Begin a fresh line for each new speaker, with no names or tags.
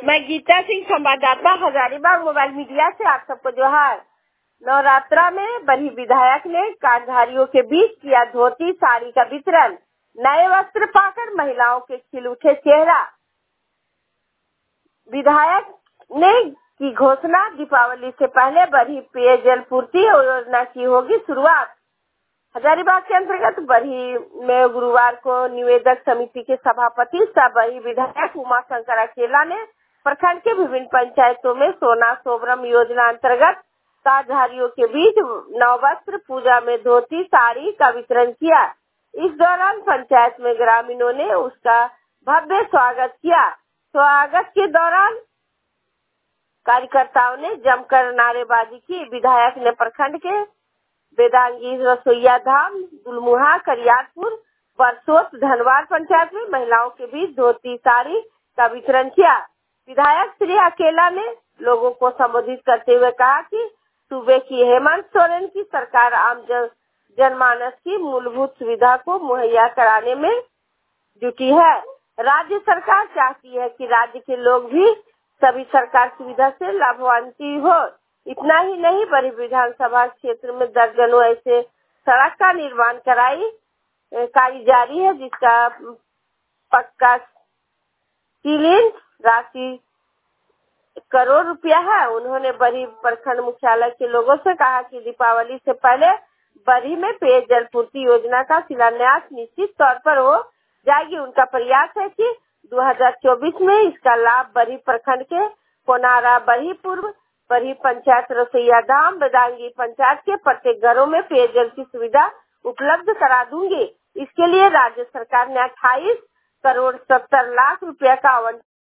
मैं गीता सिंह, संवाददाता, Hazaribagh mobile media से आप सबको जोहार। नवरात्रा में बरही विधायक ने कार्डधारियों के बीच किया धोती साड़ी का वितरण। नए वस्त्र पाकर महिलाओं के खिल उठे चेहरा। विधायक ने की घोषणा, दीपावली से पहले बरही पेयजल पूर्ति योजना की होगी शुरुआत। हजारीबाग के अंतर्गत बरही में गुरुवार को निवेदक समिति के सभापति सह बरही विधायक उमा शंकर अकेला ने प्रखंड के विभिन्न पंचायतों में सोना सोबरम योजना अंतर्गत कार्डधारियों के बीच नववस्त्र पूजा में धोती साड़ी का वितरण किया। इस दौरान पंचायत में ग्रामीणों ने उसका भव्य स्वागत किया। स्वागत के दौरान कार्यकर्ताओं ने जमकर नारेबाजी की। विधायक ने प्रखंड के वेदांगी, रसोईया धाम, दुलमुहा, करियातपुर, बरसोत, धनवार पंचायत में महिलाओं के बीच धोती साड़ी का वितरण किया। विधायक श्री अकेला ने लोगों को संबोधित करते हुए कहा कि सूबे की हेमंत सोरेन की सरकार आम जनमानस की मूलभूत सुविधा को मुहैया कराने में जुटी है। राज्य सरकार चाहती है कि राज्य के लोग भी सभी सरकार सुविधा से लाभान्वित हो। इतना ही नहीं, बरही विधानसभा क्षेत्र में दर्जनों ऐसे सड़क का निर्माण कार्य जारी है, जिसका पक्का सीलिंग राशि करोड़ रुपया है। उन्होंने बरही प्रखंड मुख्यालय के लोगों से कहा कि दीपावली से पहले बरही में पेयजल पूर्ति योजना का शिलान्यास निश्चित तौर पर हो जाएगी। उनका प्रयास है कि 2024 में इसका लाभ बरही प्रखंड के कोनारा, बरही पूर्व, बरही पंचायत, रसोईया धाम, वेदांगी पंचायत के प्रत्येक घरों में पेयजल की सुविधा उपलब्ध करा दूंगी। इसके लिए राज्य सरकार ने 28 करोड़ 70 लाख रुपया का आवंटन